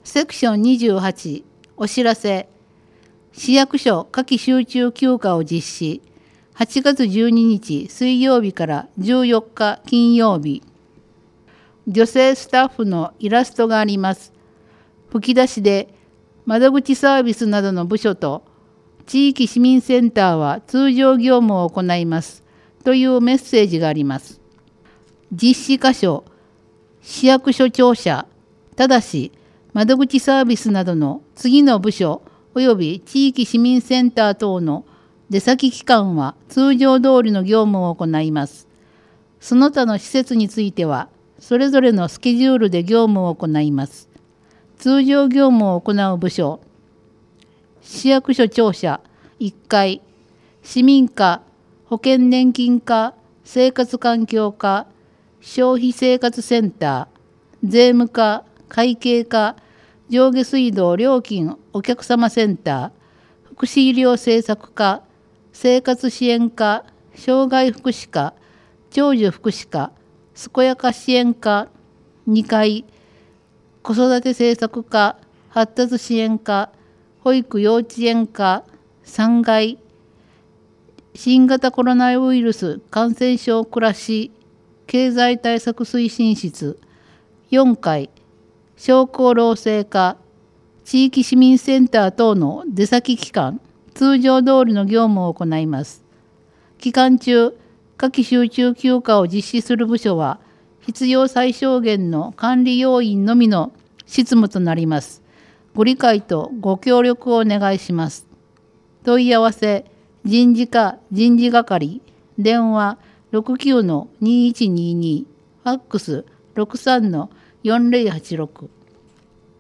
セクション28お知らせ。市役所夏季集中休暇を実施。8月12日水曜日から14日金曜日。女性スタッフのイラストがあります。吹き出しで窓口サービスなどの部署と地域市民センターは通常業務を行いますというメッセージがあります。実施箇所、市役所庁舎、ただし窓口サービスなどの次の部署及び地域市民センター等の出先機関は通常通りの業務を行います。その他の施設についてはそれぞれのスケジュールで業務を行います。通常業務を行う部署、市役所庁舎1階、市民課、保険年金課、生活環境課、消費生活センター、税務課、会計課、上下水道料金お客様センター、福祉医療政策課、生活支援課、障害福祉課、長寿福祉課、健やか支援課、2階、子育て政策課、発達支援課、保育幼稚園課、3階、新型コロナウイルス感染症暮らし経済対策推進室、4階、商工労政課、地域市民センター等の出先機関、通常通りの業務を行います。期間中、夏季集中休暇を実施する部署は、必要最小限の管理要員のみの執務となります。ご理解とご協力をお願いします。問い合わせ、人事課人事係、電話 69-2122、ファックス 63-4086。